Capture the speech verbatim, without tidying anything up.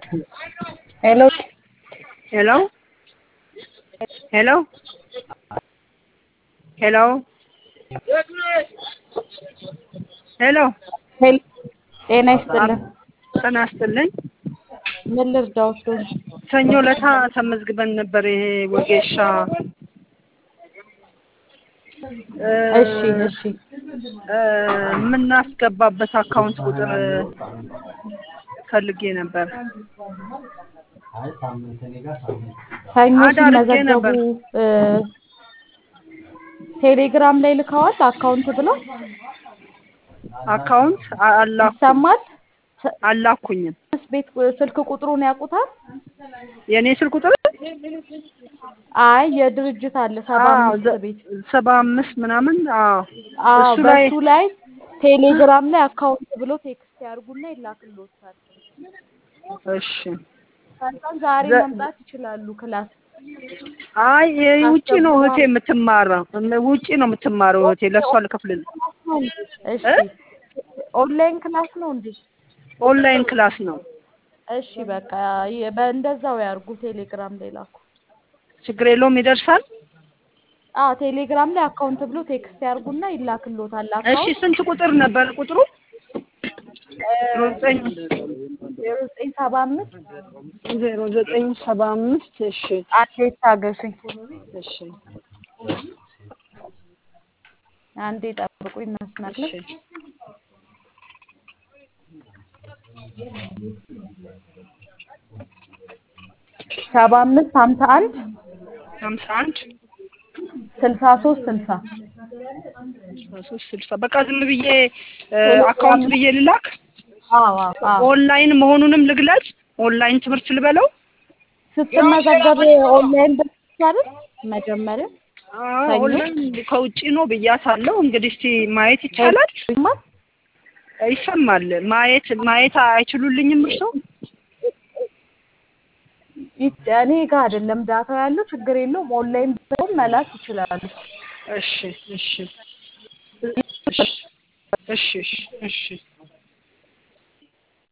Hello. Hello? Hello? Hello? Hello? Hello. ጤና አብ ይስጥልን። ጤና ይስጥልኝ። ምን ልርዳዎት? ሰኞ ዕለት ተመዝግበን ነበር ይሄ ወጌሻ እሺ እሺ እ የምናስገባበት አካውንት ቁጥር ፈልጌ ነበር። ሰኞ አዳርጌ ሲመዘገቡ ነበር። እ ቴሌግራም ላይ ልከዋል አካውንት ብለው አካውንት አላኩ ይሰማል። አላኩኝም። ቤት ስልክ ቁጥሩን ያውቁታል? የኔ ስልክ ቁጥር አይ የድርጅት አለ ሰባ አምስት ቤት ሰባ አምስት ምናምን አዎ አዎ እሱ ላይ በሱ ላይ ቴሌግራም ላይ አካውንት ብሎ ቴክስት ያርጉና ይላክልዎታል። እሺ ከዛን ዛሬ መምጣት ይችላሉ ክላስ። አይ ውጪ ነው እህቴ የምትማረው ውጪ ነው የምትማረው እህቴ ለሷ ልከፍልልኝ። እሺ ኦንላይን ክላስ ነው እንዴ? ኦንላይን ክላስ ነው። እሺ በቃ በእንደዛው ያርጉ ቴሌግራም ላይ ላኩ። ችግር የለውም ይደርሳል። አዎ ቴሌግራም ላይ አካውንት ብሎ ቴክስት ያርጉና ይላክልዎታል። እሺ አካውንት ስንት ቁጥር ነበር ቁጥሩ? ዜሮ ዘጠኝ ሰባ አምስት ዜሮ ዘጠኝ ሰባ አምስት እሺ አንዴ ታገሱኝ። እሺ አንዴ ጠብቁኝ መስመር ላይ እሺ ሰባ አምስት ሀምሳ አንድ ሀምሳ አንድ ስልሳ ሶስት ስልሳ ሶስት ስልሳ በቃ ዝም ብዬ አካውንት ብዬ ልላክ። አዎ አዎ ኦንላይን መሆኑንም ልግለጽ። ኦንላይን ትምህርት ልበለው። ስትመዘገብ ኦንላይን ብቻ አይደል መጀመሪያ? አዎ ኦንላይን ከውጪ ነው ብያታለሁ። እንግዲህ እስቲ ማየት ይቻላል? ይሰማል። ማየት ማየት አይችሉልኝም እርሶ? እኔ ጋር አይደለም ዳታ ያለው ችግር የለውም። ኦንላይን ብቻውን መላክ ይችላሉ። እሺ እሺ እሺ እሺ እሺ